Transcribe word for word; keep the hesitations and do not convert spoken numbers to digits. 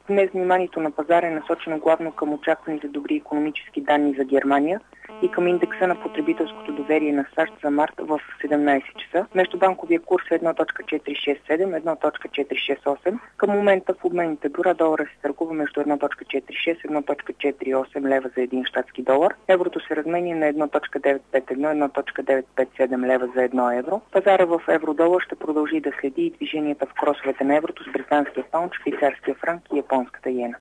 Днес вниманието на пазара е насочено главно към очакваните добри икономически данни за Германия и към индекса на потребителското доверие на САЩ за март в седемнайсет часа. Междубанковия курс е едно цяло четири шест седем - едно цяло четири шест осем. Към момента в обменните бюра долара се търгува между едно цяло четири шест - едно цяло четири осем лева за един щатски долар. Еврото се разменя на едно цяло девет пет едно - едно цяло девет пет седем лева за едно евро. Пазара в евро-долар ще продължи да следи и движенията в кросовете на еврото с британския паунд, швейцарския франк и японската йена.